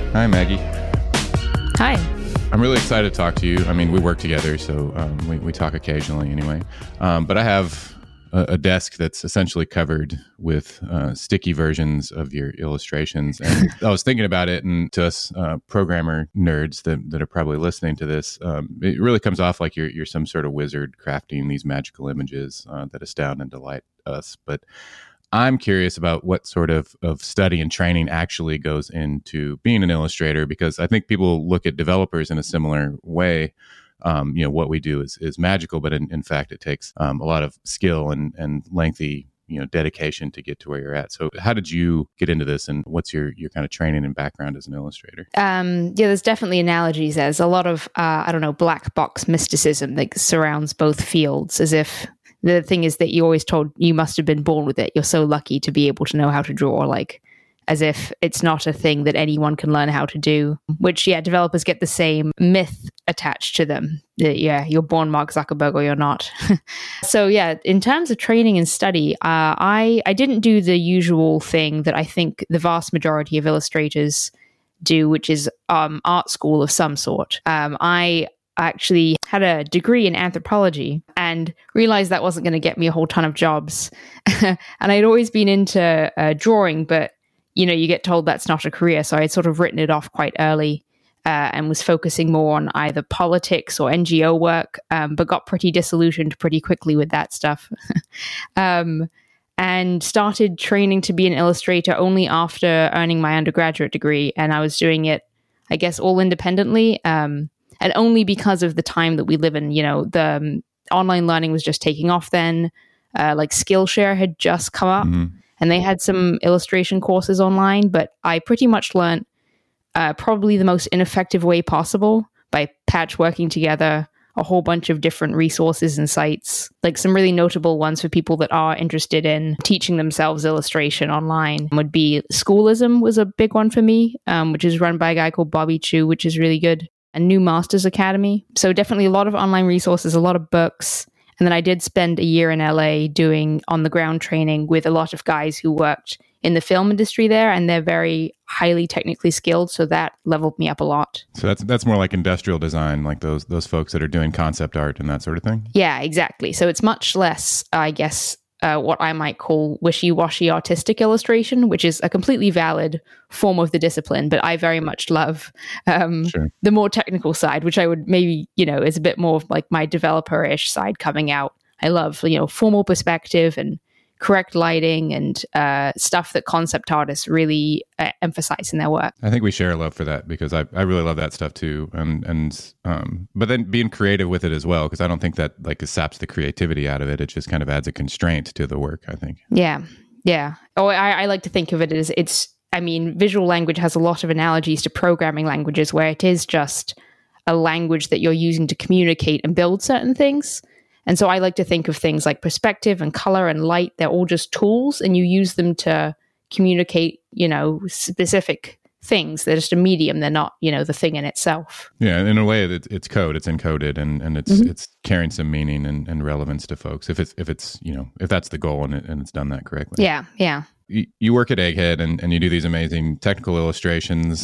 Hi, Maggie. Hi. I'm really excited to talk to you. I mean, we work together, so we talk occasionally anyway. But I have a desk that's essentially covered with sticky versions of your illustrations. And I was thinking about it, and to us programmer nerds that are probably listening to this, it really comes off like you're some sort of wizard crafting these magical images that astound and delight us. But I'm curious about what sort of study and training actually goes into being an illustrator, because I think people look at developers in a similar way. What we do is magical, but in fact, it takes a lot of skill and lengthy, dedication to get to where you're at. So how did you get into this, and what's your kind of training and background as an illustrator? There's definitely analogies. There's a lot of, black box mysticism that surrounds both fields, as if the thing is that you're always told you must have been born with it. You're so lucky to be able to know how to draw, like as if it's not a thing that anyone can learn how to do, which, developers get the same myth attached to them. That, you're born Mark Zuckerberg or you're not. So, in terms of training and study, I didn't do the usual thing that I think the vast majority of illustrators do, which is art school of some sort. I actually had a degree in anthropology and realized that wasn't going to get me a whole ton of jobs. And I'd always been into drawing, but you get told that's not a career. So I had sort of written it off quite early and was focusing more on either politics or NGO work, but got pretty disillusioned pretty quickly with that stuff. And started training to be an illustrator only after earning my undergraduate degree. And I was doing it, I guess, all independently. And only because of the time that we live in, the online learning was just taking off then. Like Skillshare had just come up, and they had some illustration courses online, but I pretty much learned probably the most ineffective way possible by patchworking together a whole bunch of different resources and sites. Like some really notable ones for people that are interested in teaching themselves illustration online would be Schoolism was a big one for me, which is run by a guy called Bobby Chu, which is really good. A New Masters Academy. So definitely a lot of online resources, a lot of books. And then I did spend a year in LA doing on-the-ground training with a lot of guys who worked in the film industry there, and they're very highly technically skilled. So that leveled me up a lot. So that's more like industrial design, like those folks that are doing concept art and that sort of thing? Yeah, exactly. So it's much less, I guess, what I might call wishy-washy artistic illustration, which is a completely valid form of the discipline, but I very much love the more technical side, which I would maybe, is a bit more of like my developer-ish side coming out. I love, formal perspective and correct lighting and stuff that concept artists really emphasize in their work. I think we share a love for that, because I really love that stuff too. And but then being creative with it as well, because I don't think that like saps the creativity out of it. It just kind of adds a constraint to the work, I think. Yeah. Oh, I like to think of it as visual language has a lot of analogies to programming languages, where it is just a language that you're using to communicate and build certain things. And so I like to think of things like perspective and color and light. They're all just tools, and you use them to communicate, specific things. They're just a medium. They're not, the thing in itself. Yeah, in a way, it's code. It's encoded, and it's carrying some meaning and relevance to folks. If that's the goal and it's done that correctly. Yeah. You work at Egghead and you do these amazing technical illustrations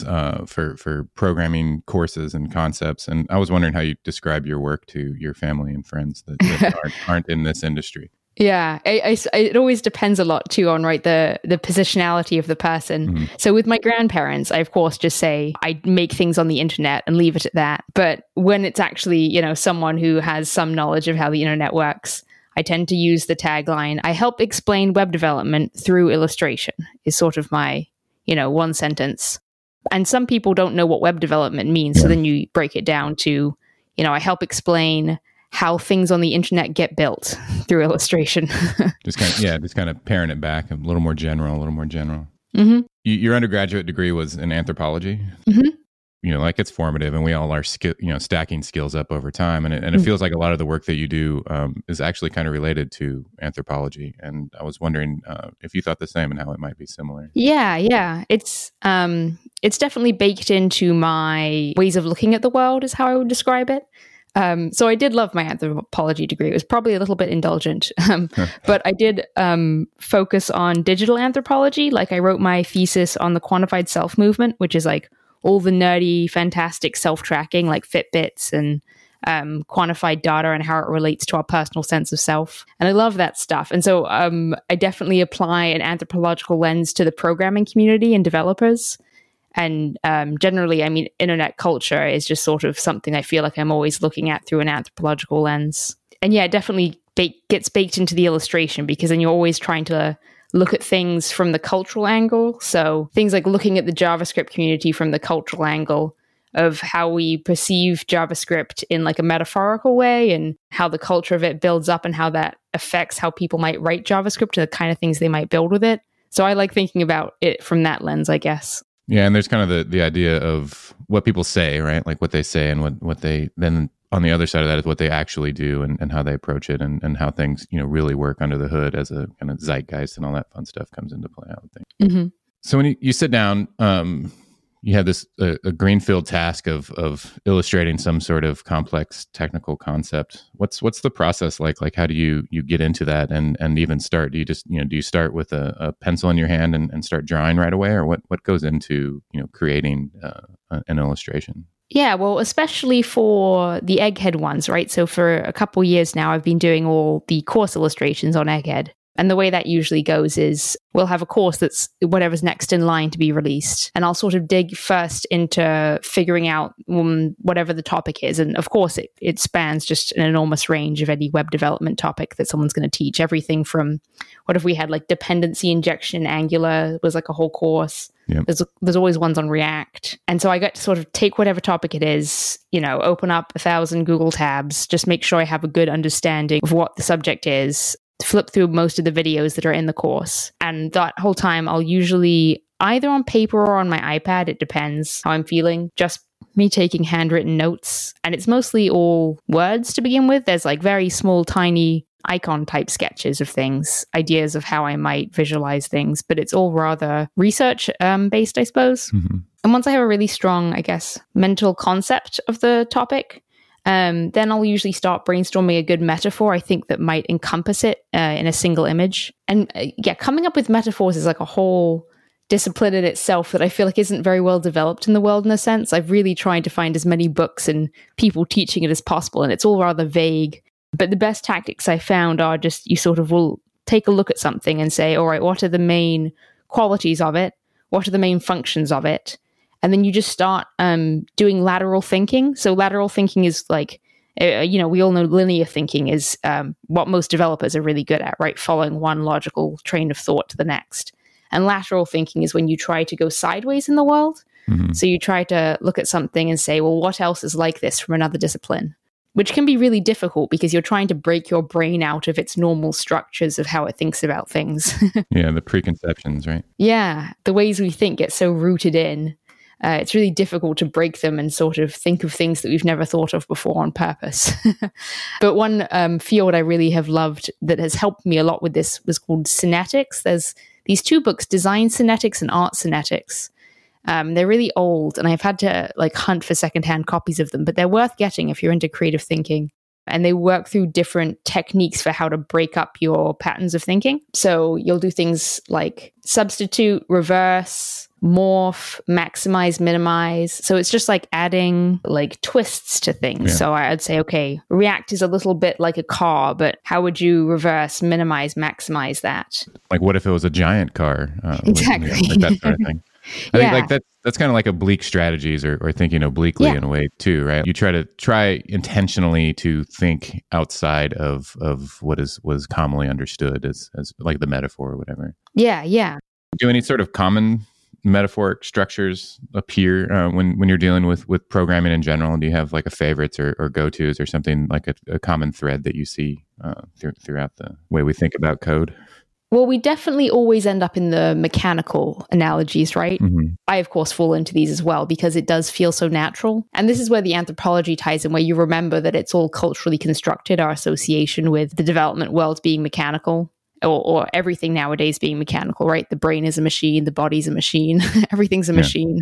for programming courses and concepts. And I was wondering how you describe your work to your family and friends that aren't in this industry. Yeah, it always depends a lot too on the positionality of the person. Mm-hmm. So with my grandparents, I of course just say I make things on the internet and leave it at that. But when it's actually, someone who has some knowledge of how the internet works, I tend to use the tagline, I help explain web development through illustration, is sort of my, one sentence. And some people don't know what web development means. Yeah. So then you break it down to, I help explain how things on the internet get built through illustration. just kind of paring it back a little more general. Mm-hmm. Your undergraduate degree was in anthropology. Mm-hmm. It's formative, and we all are stacking skills up over time. And it feels like a lot of the work that you do is actually kind of related to anthropology. And I was wondering if you thought the same and how it might be similar. Yeah. It's definitely baked into my ways of looking at the world, is how I would describe it. So I did love my anthropology degree. It was probably a little bit indulgent, but I did focus on digital anthropology. Like I wrote my thesis on the quantified self movement, which is like all the nerdy, fantastic self-tracking like Fitbits and quantified data and how it relates to our personal sense of self. And I love that stuff. And so I definitely apply an anthropological lens to the programming community and developers. And generally, I mean, internet culture is just sort of something I feel like I'm always looking at through an anthropological lens. And yeah, it definitely gets baked into the illustration, because then you're always trying to look at things from the cultural angle. So things like looking at the JavaScript community from the cultural angle of how we perceive JavaScript in like a metaphorical way, and how the culture of it builds up and how that affects how people might write JavaScript and the kind of things they might build with it. So I like thinking about it from that lens, I guess. Yeah, and there's kind of the idea of what people say, right? Like what they say and what they then on the other side of that is what they actually do and how they approach it and how things, really work under the hood as a kind of zeitgeist and all that fun stuff comes into play, I would think. Mm-hmm. So when you sit down, you have this a greenfield task of illustrating some sort of complex technical concept. What's the process like? Like, how do you get into that and even start? Do you just do you start with a pencil in your hand and start drawing right away, or what goes into creating an illustration? Yeah, well, especially for the Egghead ones, right? So for a couple years now, I've been doing all the course illustrations on Egghead. And the way that usually goes is we'll have a course that's whatever's next in line to be released. And I'll sort of dig first into figuring out whatever the topic is. And of course, it spans just an enormous range of any web development topic that someone's going to teach. Everything from, what if we had like dependency injection in Angular was like a whole course. Yep. There's always ones on React. And so I got to sort of take whatever topic it is, open up 1,000 Google tabs, just make sure I have a good understanding of what the subject is, flip through most of the videos that are in the course. And that whole time, I'll usually either on paper or on my iPad, it depends how I'm feeling, just me taking handwritten notes. And it's mostly all words to begin with. There's like very small, tiny icon type sketches of things, ideas of how I might visualize things, but it's all rather research based, I suppose. Mm-hmm. And once I have a really strong, I guess, mental concept of the topic, then I'll usually start brainstorming a good metaphor I think that might encompass it in a single image. And coming up with metaphors is like a whole discipline in itself that I feel like isn't very well developed in the world in a sense. I've really tried to find as many books and people teaching it as possible, and it's all rather vague. But the best tactics I found are just you sort of will take a look at something and say, all right, what are the main qualities of it? What are the main functions of it? And then you just start doing lateral thinking. So lateral thinking is like, we all know linear thinking is what most developers are really good at, right? Following one logical train of thought to the next. And lateral thinking is when you try to go sideways in the world. Mm-hmm. So you try to look at something and say, well, what else is like this from another discipline? Which can be really difficult because you're trying to break your brain out of its normal structures of how it thinks about things. Yeah, the preconceptions, right? Yeah, the ways we think get so rooted in. It's really difficult to break them and sort of think of things that we've never thought of before on purpose. But one field I really have loved that has helped me a lot with this was called Synetics. There's these two books, Design Synetics and Art Synetics. They're really old, and I've had to hunt for secondhand copies of them, but they're worth getting if you're into creative thinking. And they work through different techniques for how to break up your patterns of thinking. So you'll do things like substitute, reverse, morph, maximize, minimize. So it's just like adding twists to things. Yeah. So I'd say, okay, React is a little bit like a car, but how would you reverse, minimize, maximize that? Like what if it was a giant car? Exactly. That sort of thing. I think that's kind of like oblique strategies or thinking obliquely in a way too, right? You try intentionally to think outside of what was commonly understood as like the metaphor or whatever. Yeah. Do any sort of common metaphoric structures appear when you're dealing with programming in general? Do you have like a favorites or go-tos or something like a common thread that you see throughout the way we think about code? Well, we definitely always end up in the mechanical analogies, right? Mm-hmm. I, of course, fall into these as well because it does feel so natural. And this is where the anthropology ties in, where you remember that it's all culturally constructed, our association with the development world being mechanical, or everything nowadays being mechanical, right? The brain is a machine, the body's a machine, everything's a machine.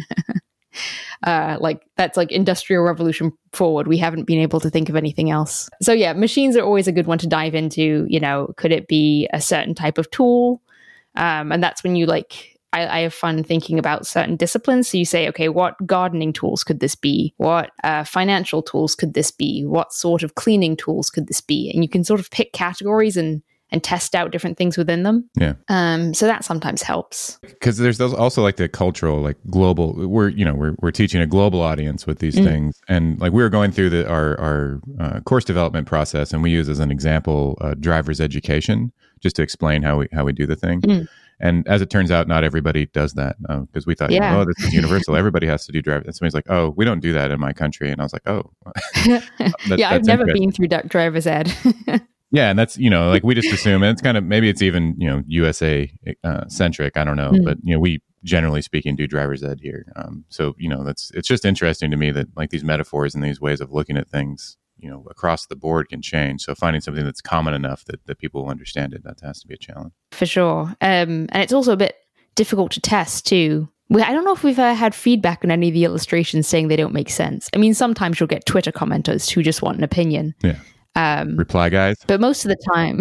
That's like Industrial Revolution forward. We haven't been able to think of anything else. So yeah, machines are always a good one to dive into. Could it be a certain type of tool? And that's when you I have fun thinking about certain disciplines. So you say, okay, what gardening tools could this be? What financial tools could this be? What sort of cleaning tools could this be? And you can sort of pick categories and test out different things within them. Yeah. So that sometimes helps. Because there's also like the cultural, like global. We're teaching a global audience with these things, and like we were going through our course development process, and we use as an example driver's education just to explain how we do the thing. And as it turns out, not everybody does that, because we thought, oh, this is universal. Everybody has to do driver. And somebody's like, oh, we don't do that in my country. And I was like, oh, I've never been through driver's ed. Yeah, and that's, like we just assume, and it's kind of, maybe it's even, USA centric, I don't know, but, we generally speaking do driver's ed here. So, it's just interesting to me that like these metaphors and these ways of looking at things, across the board can change. So finding something that's common enough that people will understand it, that has to be a challenge. For sure. And it's also a bit difficult to test too. I don't know if we've had feedback on any of the illustrations saying they don't make sense. I mean, sometimes you'll get Twitter commenters who just want an opinion. Yeah. Reply guys. But most of the time,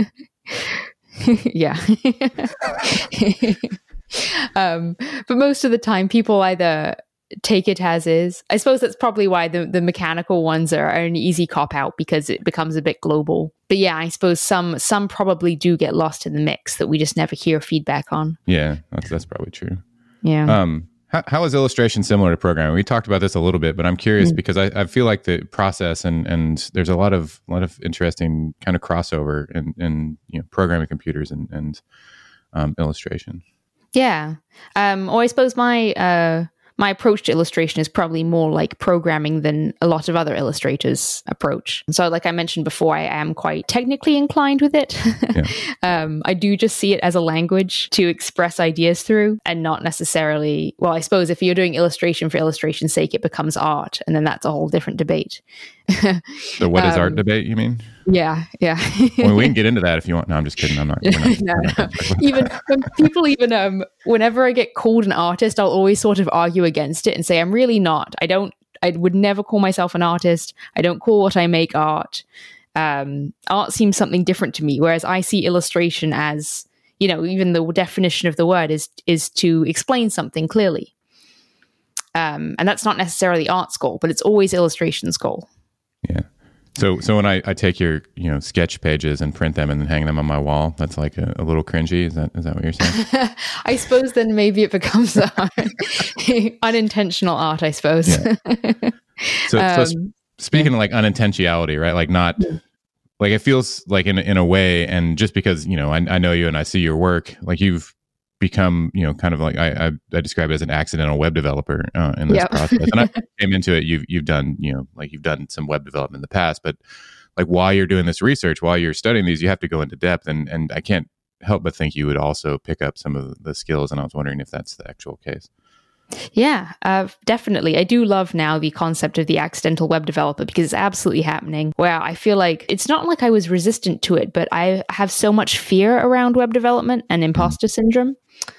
yeah. But most of the time, people either take it as is. I suppose that's probably why the mechanical ones are an easy cop out, because it becomes a bit global. But yeah, I suppose some probably do get lost in the mix that we just never hear feedback on. Yeah, that's probably true. Yeah. How is illustration similar to programming? We talked about this a little bit, but I'm curious because I feel like the process and there's a lot of interesting kind of crossover in programming computers and illustration. Yeah. Or I suppose my approach to illustration is probably more like programming than a lot of other illustrators' approach. So like I mentioned before, I am quite technically inclined with it. Yeah. I do just see it as a language to express ideas through, and not necessarily, well, I suppose if you're doing illustration for illustration's sake, it becomes art, and then that's a whole different debate. So what is art debate, you mean? Yeah. Well, we can get into that if you want. No, I'm just kidding. I'm not. No. Even when people whenever I get called an artist, I'll always sort of argue against it and say I'm really not. I would never call myself an artist. I don't call what I make art. Art seems something different to me, whereas I see illustration as, even the definition of the word is to explain something clearly. And that's not necessarily art's goal, but it's always illustration's goal. Yeah. So when I take your sketch pages and print them and then hang them on my wall, that's like a little cringy. Is that what you're saying? I suppose then maybe it becomes unintentional art, I suppose. Yeah. So speaking of like unintentionality, right? Like not like it feels like in a way, and just because I know you and I see your work, like you've become kind of like I describe it as an accidental web developer in this process. And I came into it, you've done you've done some web development in the past, but like while you're doing this research, while you're studying these, you have to go into depth, and I can't help but think you would also pick up some of the skills, and I was wondering if that's the actual case. Yeah, definitely. I do love now the concept of the accidental web developer, because it's absolutely happening, where I feel like it's not like I was resistant to it, but I have so much fear around web development and imposter syndrome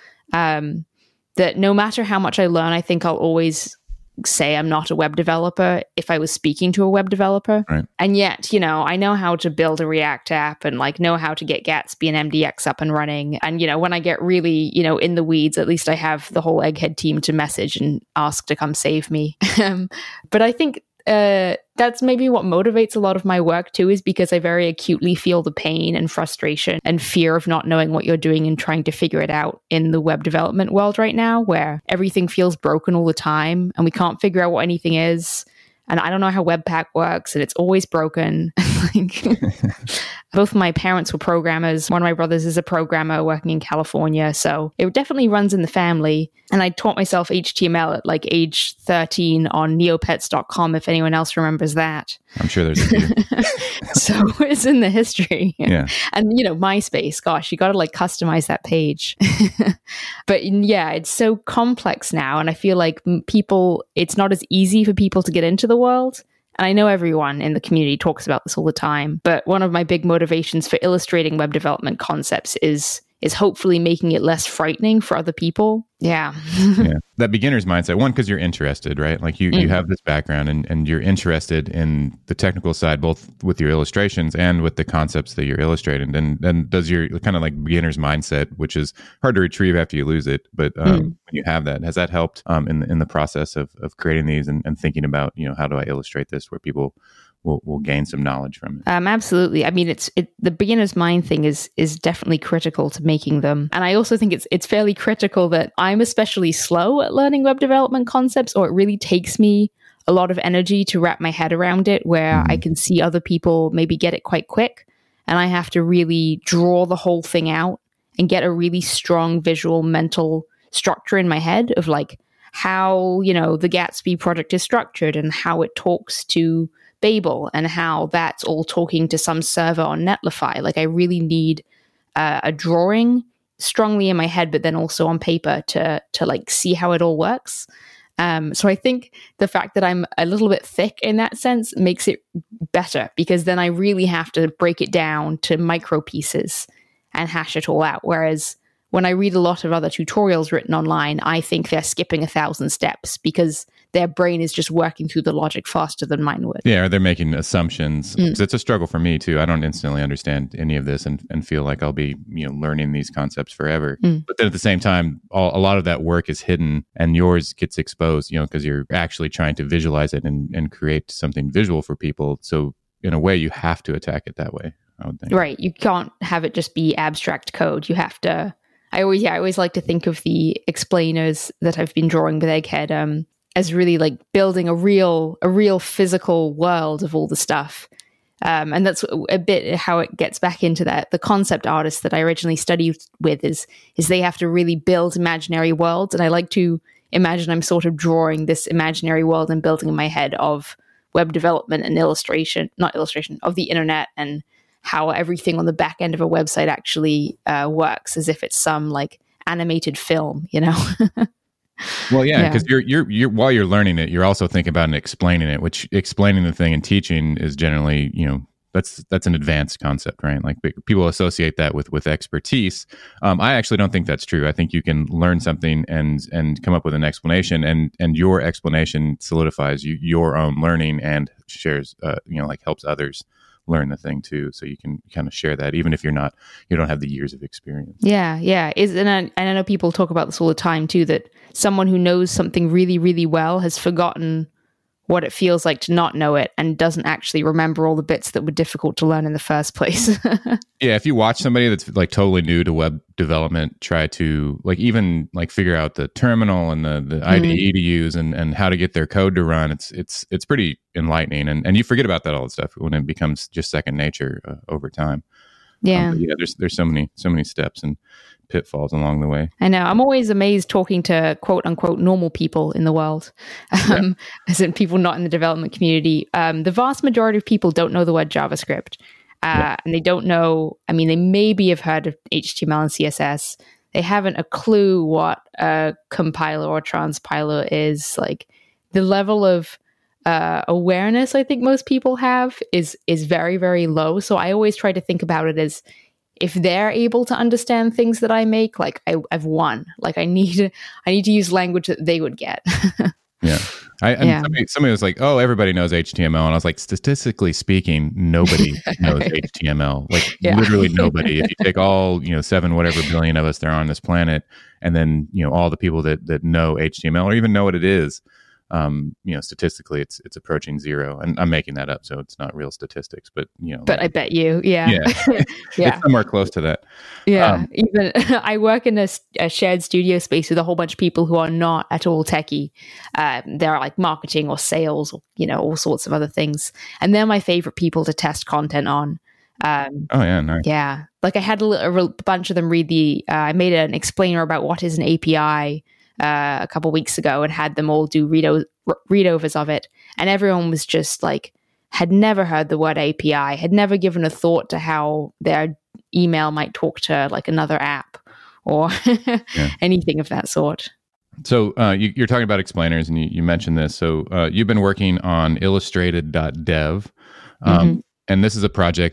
that no matter how much I learn, I think I'll always say I'm not a web developer if I was speaking to a web developer. Right. And yet, I know how to build a React app and like know how to get Gatsby and MDX up and running. And, when I get really, in the weeds, at least I have the whole Egghead team to message and ask to come save me. But I think that's maybe what motivates a lot of my work too, is because I very acutely feel the pain and frustration and fear of not knowing what you're doing and trying to figure it out in the web development world right now, where everything feels broken all the time and we can't figure out what anything is. And I don't know how Webpack works, and it's always broken. Both of my parents were programmers. One of my brothers is a programmer working in California. So it definitely runs in the family. And I taught myself HTML at like age 13 on neopets.com, if anyone else remembers that. I'm sure there's a few. So it's in the history. Yeah. And, MySpace, gosh, you got to like customize that page. But yeah, it's so complex now. And I feel like it's not as easy for people to get into the world. And I know everyone in the community talks about this all the time, but one of my big motivations for illustrating web development concepts is is hopefully making it less frightening for other people. Yeah. Yeah. That beginner's mindset, one, because you're interested, right? Like you have this background and you're interested in the technical side, both with your illustrations and with the concepts that you're illustrating. And then does your kind of like beginner's mindset, which is hard to retrieve after you lose it. But when you have that, has that helped in the process of creating these and thinking about, how do I illustrate this where people will gain some knowledge from it? Absolutely. I mean, the beginner's mind thing is definitely critical to making them. And I also think it's fairly critical that I'm especially slow at learning web development concepts, or it really takes me a lot of energy to wrap my head around it, where I can see other people maybe get it quite quick. And I have to really draw the whole thing out and get a really strong visual mental structure in my head of like how, the Gatsby project is structured and how it talks to Babel and how that's all talking to some server on Netlify. Like I really need a drawing strongly in my head, but then also on paper to like see how it all works. So I think the fact that I'm a little bit thick in that sense makes it better, because then I really have to break it down to micro pieces and hash it all out. Whereas when I read a lot of other tutorials written online, I think they're skipping 1,000 steps because their brain is just working through the logic faster than mine would. Yeah, or they're making assumptions. It's a struggle for me too. I don't instantly understand any of this and feel like I'll be learning these concepts forever. But then at the same time, a lot of that work is hidden and yours gets exposed, because you're actually trying to visualize it and create something visual for people. So in a way, you have to attack it that way, I would think. Right. You can't have it just be abstract code. You have to... I always like to think of the explainers that I've been drawing with Egghead as really like building a real physical world of all the stuff. And that's a bit how it gets back into that. The concept artists that I originally studied with is they have to really build imaginary worlds. And I like to imagine I'm sort of drawing this imaginary world and building in my head of web development and of the internet and how everything on the back end of a website actually works, as if it's some like animated film, Well, yeah, because you're while you're learning it, you're also thinking about and explaining it, which explaining the thing and teaching is generally, that's an advanced concept, right? Like people associate that with expertise. I actually don't think that's true. I think you can learn something and come up with an explanation, and your explanation solidifies your own learning and shares, like helps others learn the thing too, so you can kind of share that even if you don't have the years of experience. And I know people talk about this all the time too, that someone who knows something really, really well has forgotten what it feels like to not know it and doesn't actually remember all the bits that were difficult to learn in the first place. Yeah, if you watch somebody that's like totally new to web development try to like even like figure out the terminal and the IDE to use and how to get their code to run, it's pretty enlightening, and you forget about that all the stuff when it becomes just second nature over time. There's so many steps and pitfalls along the way. I know. I'm always amazed talking to quote unquote normal people in the world, as in people not in the development community. The vast majority of people don't know the word JavaScript, and they don't know. I mean, they maybe have heard of HTML and CSS. They haven't a clue what a compiler or transpiler is. Like the level of awareness I think most people have is very, very low. So I always try to think about it as, if they're able to understand things that I make, like I've won. Like I need to use language that they would get. Yeah. Somebody was like, "Oh, everybody knows HTML," and I was like, "Statistically speaking, nobody knows HTML. Like literally nobody. If you take all 7 whatever billion of us there are on this planet, and then all the people that know HTML or even know what it is, statistically, it's approaching zero. And I'm making that up, so it's not real statistics, but But I bet you, yeah. It's somewhere close to that. Yeah, even I work in a shared studio space with a whole bunch of people who are not at all techie. They're like marketing or sales, or all sorts of other things, and they're my favorite people to test content on. Oh yeah, nice. Yeah, like I had a bunch of them read I made an explainer about what is an API a couple weeks ago, and had them all do readovers of it, and everyone was just like, had never heard the word API, had never given a thought to how their email might talk to like another app or anything of that sort. So you're talking about explainers, and you mentioned this. So you've been working on illustrated.dev. and this is a project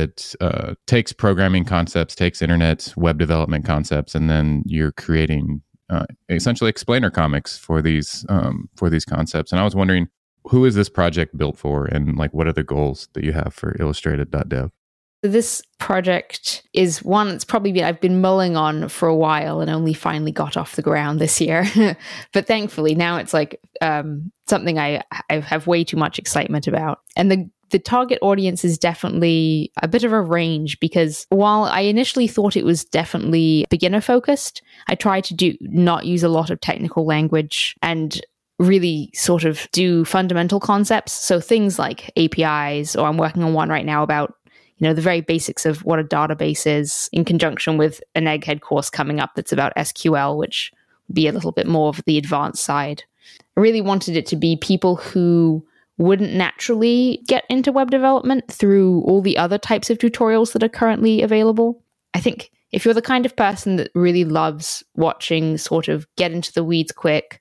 that takes programming concepts, takes internet web development concepts, and then you're creating essentially explainer comics for these concepts. And I was wondering, who is this project built for, and like what are the goals that you have for Illustrated.dev? This project is one that's probably I've been mulling on for a while and only finally got off the ground this year. But thankfully now it's like something I have way too much excitement about. And the target audience is definitely a bit of a range, because while I initially thought it was definitely beginner focused, I tried to not use a lot of technical language and really sort of do fundamental concepts. So things like APIs, or I'm working on one right now about the very basics of what a database is, in conjunction with an Egghead course coming up that's about SQL, which would be a little bit more of the advanced side. I really wanted it to be people who wouldn't naturally get into web development through all the other types of tutorials that are currently available. I think if you're the kind of person that really loves watching sort of get into the weeds quick,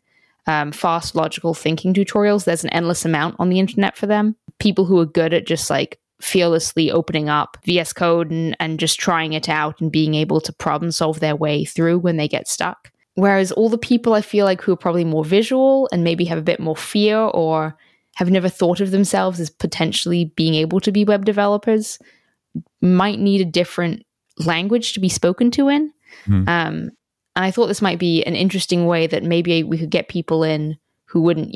fast logical thinking tutorials, there's an endless amount on the internet for them. People who are good at just like fearlessly opening up VS Code and just trying it out and being able to problem solve their way through when they get stuck. Whereas all the people I feel like who are probably more visual and maybe have a bit more fear, or have never thought of themselves as potentially being able to be web developers, might need a different language to be spoken to in. And I thought this might be an interesting way that maybe we could get people in who wouldn't,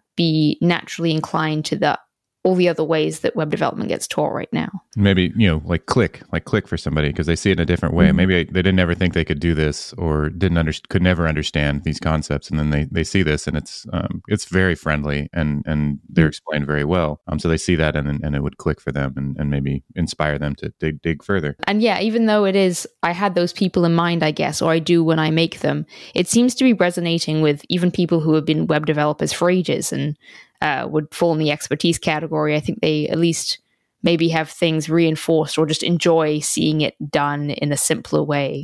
be naturally inclined to all the other ways that web development gets taught right now. Maybe, like click for somebody, because they see it in a different way. Mm-hmm. Maybe they didn't ever think they could do this, or could never understand these concepts. And then they see this, and it's very friendly and they're explained very well. So they see that and it would click for them and maybe inspire them to dig further. And even though I had those people in mind, I guess, or I do when I make them, it seems to be resonating with even people who have been web developers for ages and would fall in the expertise category. I think they at least maybe have things reinforced or just enjoy seeing it done in a simpler way.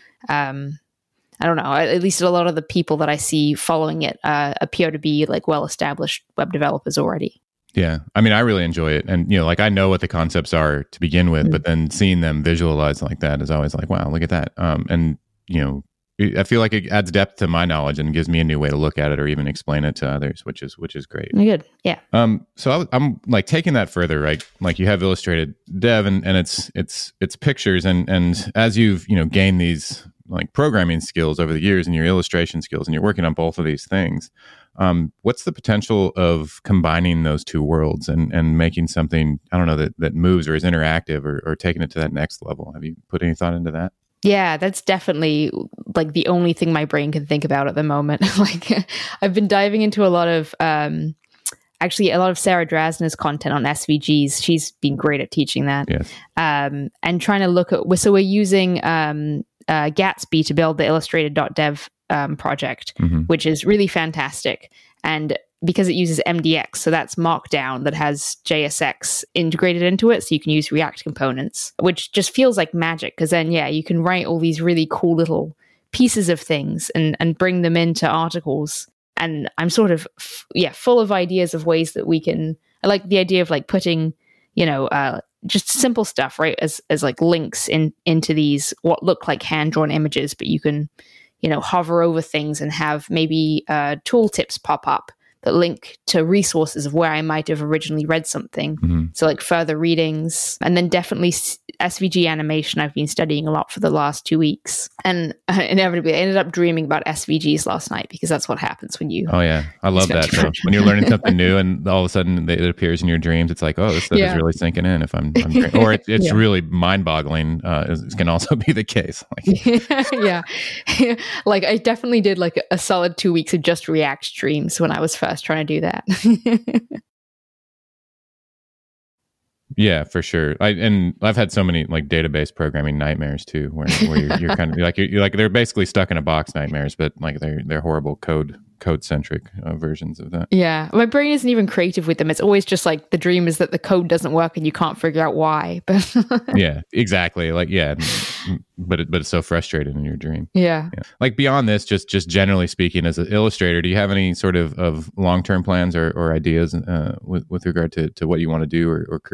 I don't know. At least a lot of the people that I see following it appear to be like well-established web developers already. Yeah. I mean, I really enjoy it. And, like I know what the concepts are to begin with, but then seeing them visualized like that is always like, wow, look at that. And, I feel like it adds depth to my knowledge and gives me a new way to look at it or even explain it to others, which is great. Good. Yeah. So I'm like taking that further, right? Like you have Illustrated Dev and it's pictures, and as you've, gained these like programming skills over the years and your illustration skills, and you're working on both of these things, what's the potential of combining those two worlds and making something, I don't know, that moves or is interactive or taking it to that next level? Have you put any thought into that? Yeah, that's definitely like the only thing my brain can think about at the moment. Like I've been diving into a lot of actually a lot of Sarah Drasner's content on SVGs. She's been great at teaching that. Yes. And trying to look at, so we're using Gatsby to build the Illustrated.dev project, which is really fantastic. And because it uses MDX, so that's Markdown that has JSX integrated into it, so you can use React components, which just feels like magic, because then, you can write all these really cool little pieces of things and bring them into articles. And I'm sort of, full of ideas of ways that we can, I like the idea of like putting, just simple stuff, right, as like links into these, what look like hand-drawn images, but you can, hover over things and have maybe tooltips pop up that link to resources of where I might have originally read something. So like further readings, and then definitely SVG animation I've been studying a lot for the last 2 weeks. And inevitably I ended up dreaming about SVGs last night, because that's what happens when you... Oh yeah, I love that. So when you're learning something new and all of a sudden it appears in your dreams, it's like, oh, this stuff is really sinking in if I'm or it's really mind-boggling. It can also be the case. Yeah. Like I definitely did like a solid 2 weeks of just React streams when I was first trying to do that. Yeah, for sure. I've had so many like database programming nightmares too, where you're kind of you're like they're basically stuck in a box nightmares, but like they're horrible code centric versions of that. Yeah, my brain isn't even creative with them. It's always just like the dream is that the code doesn't work and you can't figure out why. But yeah, exactly. Like but it's so frustrating in your dream. Yeah. Like beyond this, just generally speaking, as an illustrator, do you have any sort of long-term plans or ideas with regard to what you want to do or create?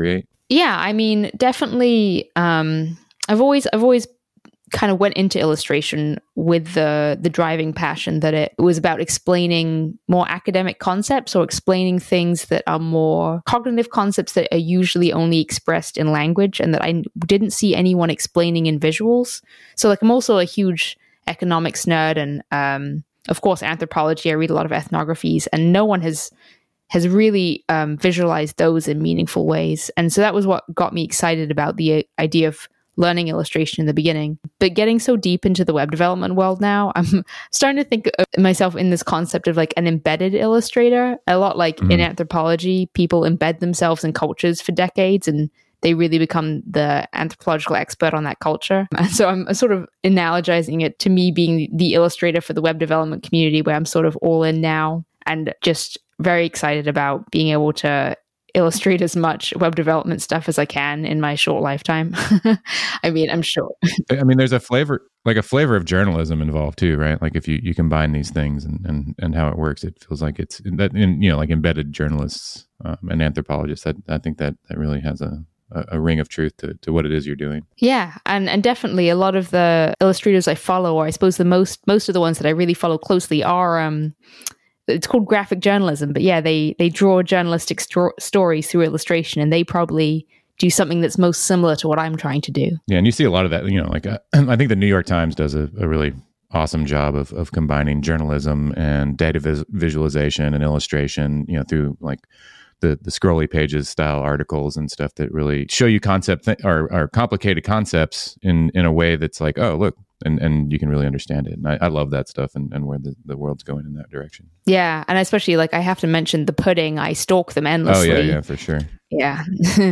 Yeah, I mean, definitely. I've always kind of went into illustration with the driving passion that it was about explaining more academic concepts or explaining things that are more cognitive concepts that are usually only expressed in language and that I didn't see anyone explaining in visuals. So like I'm also a huge economics nerd and of course anthropology. I read a lot of ethnographies and no one has really visualized those in meaningful ways. And so that was what got me excited about the idea of learning illustration in the beginning. But getting so deep into the web development world now, I'm starting to think of myself in this concept of like an embedded illustrator. A lot like in anthropology, people embed themselves in cultures for decades and they really become the anthropological expert on that culture. And so I'm sort of analogizing it to me being the illustrator for the web development community where I'm sort of all in now and just very excited about being able to illustrate as much web development stuff as I can in my short lifetime. I mean, I'm sure. I mean, there's a flavor of journalism involved too, right? Like if you combine these things and how it works, it feels like it's that in, like embedded journalists and anthropologists. I think that really has a ring of truth to what it is you're doing. Yeah, and definitely a lot of the illustrators I follow, or I suppose the most of the ones that I really follow closely are it's called graphic journalism, but yeah, they draw journalistic stories through illustration, and they probably do something that's most similar to what I'm trying to do. Yeah, and you see a lot of that. Like I think the New York Times does a really awesome job of combining journalism and data visualization and illustration. Through like the scrolly pages style articles and stuff that really show you or complicated concepts in a way that's like, oh, look. And you can really understand it. And I love that stuff and where the world's going in that direction. Yeah. And especially like I have to mention the pudding. I stalk them endlessly. Oh, yeah, for sure. Yeah.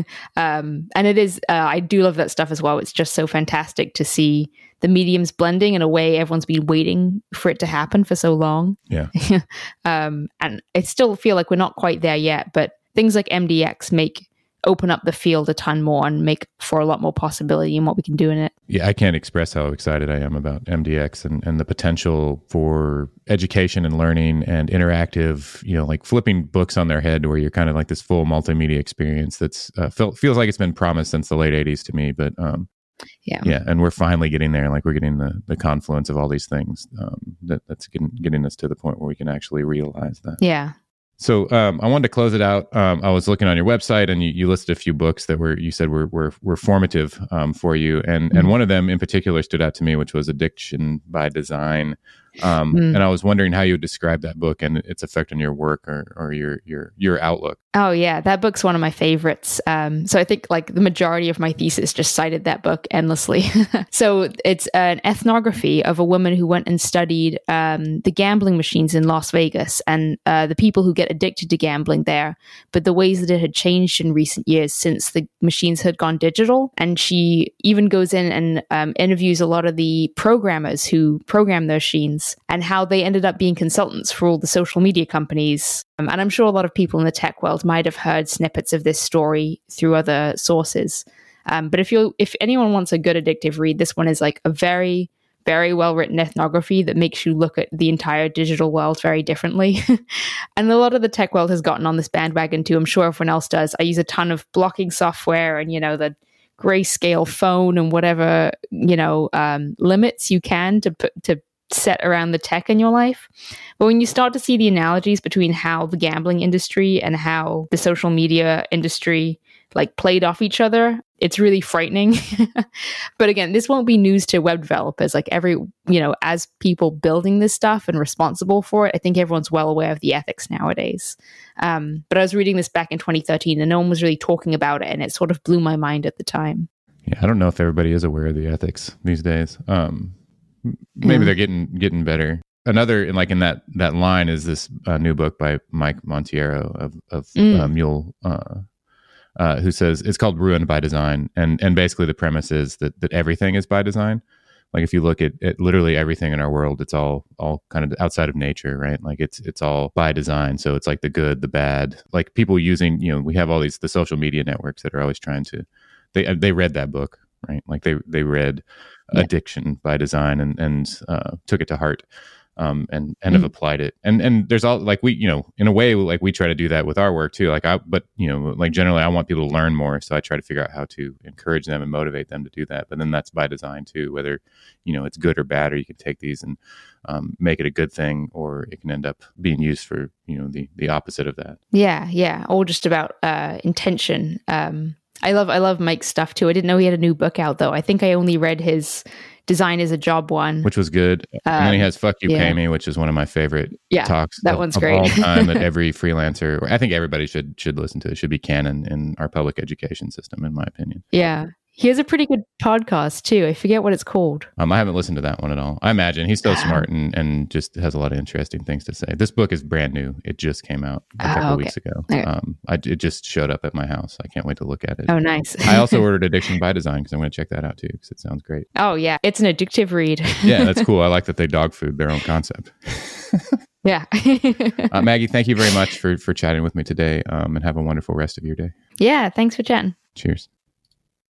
And it is, I do love that stuff as well. It's just so fantastic to see the mediums blending in a way everyone's been waiting for it to happen for so long. Yeah. And I still feel like we're not quite there yet, but things like MDX open up the field a ton more and make for a lot more possibility in what we can do in it. Yeah, I can't express how excited I am about MDX and the potential for education and learning and interactive, like flipping books on their head where you're kind of like this full multimedia experience that's feels like it's been promised since the late 80s to me. But yeah, and we're finally getting there. Like we're getting the confluence of all these things that's getting us to the point where we can actually realize that. Yeah. So I wanted to close it out. I was looking on your website, and you listed a few books that you said were formative for you, and one of them in particular stood out to me, which was Addiction by Design. And I was wondering how you would describe that book and its effect on your work or your outlook. Oh yeah, that book's one of my favorites. So I think like the majority of my thesis just cited that book endlessly. So it's an ethnography of a woman who went and studied the gambling machines in Las Vegas and the people who get addicted to gambling there, but the ways that it had changed in recent years since the machines had gone digital. And she even goes in and interviews a lot of the programmers who program those machines and how they ended up being consultants for all the social media companies. And I'm sure a lot of people in the tech world might have heard snippets of this story through other sources. But if anyone wants a good addictive read, this one is like a very, very well-written ethnography that makes you look at the entire digital world very differently. And a lot of the tech world has gotten on this bandwagon too. I'm sure everyone else does. I use a ton of blocking software and, the grayscale phone and whatever, limits you can to set around the tech in your life. But when you start to see the analogies between how the gambling industry and how the social media industry like played off each other, it's really frightening. But again, this won't be news to web developers. Like as people building this stuff and responsible for it, I think everyone's well aware of the ethics nowadays. But I was reading this back in 2013 and no one was really talking about it. And it sort of blew my mind at the time. Yeah, I don't know if everybody is aware of the ethics these days. Maybe they're getting better. Another in that line is this new book by Mike Monteiro of Mule, who says it's called Ruined by Design, and basically the premise is that everything is by design. Like if you look at literally everything in our world, it's all kind of outside of nature, right? Like it's all by design. So it's like the good, the bad, like people using, we have all the social media networks that are always trying to, they read that book, right? Like they read Addiction by Design and took it to heart. and have applied it. And there's all like we, in a way, like we try to do that with our work too. Like but like generally I want people to learn more. So I try to figure out how to encourage them and motivate them to do that. But then that's by design too, whether, it's good or bad, or you can take these and make it a good thing, or it can end up being used for, the opposite of that. Yeah. Yeah. All just about intention. I love Mike's stuff too. I didn't know he had a new book out though. I think I only read his Design is a Job one, which was good. And then he has Fuck You, Pay Me, which is one of my favorite talks. That one's great. All time that every freelancer, I think everybody should listen to. It should be canon in our public education system, in my opinion. Yeah. He has a pretty good podcast too. I forget what it's called. I haven't listened to that one at all. I imagine he's so smart and just has a lot of interesting things to say. This book is brand new. It just came out a couple weeks ago. It just showed up at my house. I can't wait to look at it. Oh, nice. I also ordered Addiction by Design because I'm going to check that out too, because it sounds great. Oh yeah, it's an addictive read. Yeah, that's cool. I like that they dog food their own concept. Yeah. Maggie, thank you very much for chatting with me today, and have a wonderful rest of your day. Yeah, thanks for chatting. Cheers.